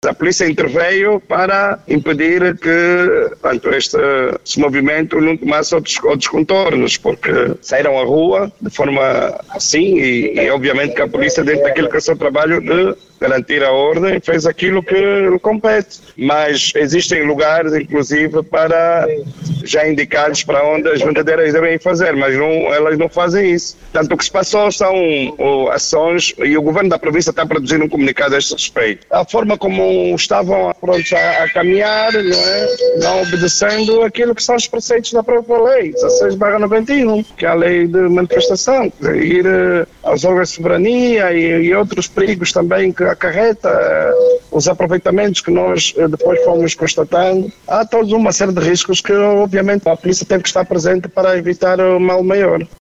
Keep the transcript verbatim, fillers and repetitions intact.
A polícia interveio para impedir que portanto, este, este movimento não tomasse outros, outros contornos, porque saíram à rua de forma assim e, e obviamente que a polícia, dentro daquilo que é o seu trabalho de garantir a ordem, fez aquilo que lhe compete. Mas existem lugares, inclusive, para já indicados para onde as vendedeiras devem fazer, mas não, elas não fazem isso. Portanto, o que se passou são oh, ações, e o governo da província está produzindo um comunicado a este respeito. A forma como estavam prontos a, a caminhar, não é? Não obedecendo aquilo que são os preceitos da própria lei, dezasseis barra noventa e um, que é a lei de manifestação, ir uh, aos órgãos de soberania e, e outros perigos também que acarreta, uh, os aproveitamentos que nós uh, depois fomos constatando. Há toda uma série de riscos que, obviamente, a polícia tem que estar presente para evitar o mal maior.